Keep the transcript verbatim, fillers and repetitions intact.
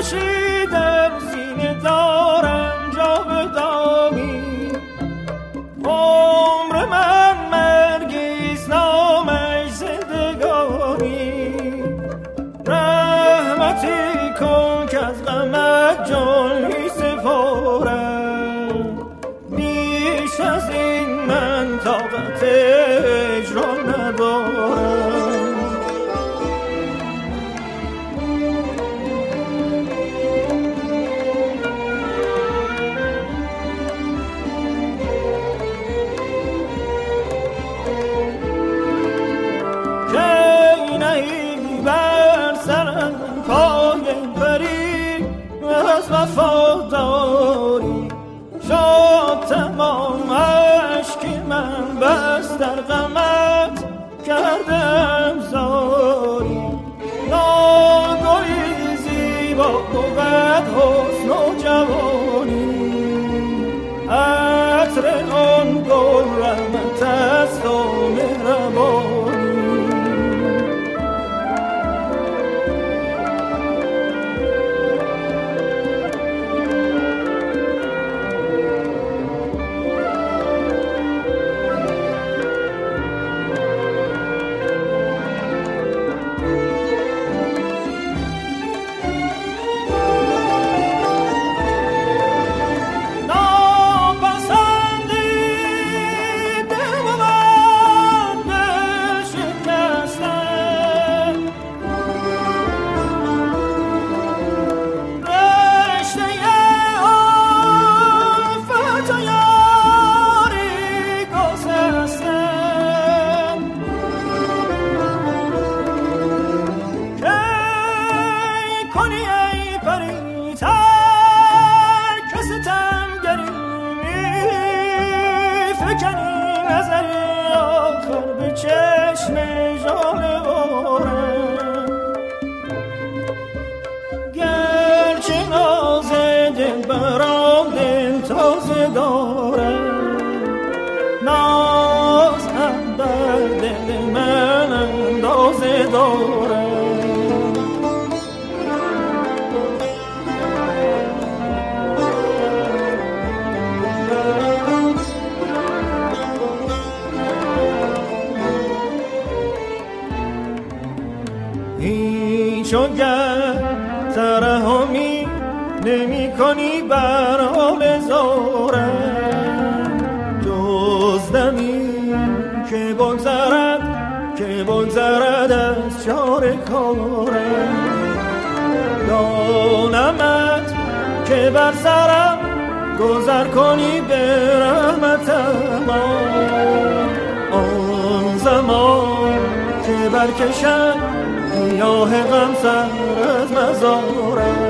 در سینه دارم جاودانی، عمر من مرگیست نامش زندگانی. رحمتی کن که از غمت جان می سپارم، بیش از این من طاقت اجرا ندارم. وفاداری شد تمام اشک من، بس در غمت کردم زاری. ناگهی زیبا بود حسن و جوانی، عطر آن گل رحمت است و مهربانی. چونگر ترحمی نمی کنی بر حال زارم، جز دمی که بگذرد که بگذرد از چار کارم. دانمت که بر سرم گذر کنی به رحمتم، آن زمان که برکشد گیاه غم سر از مزارم.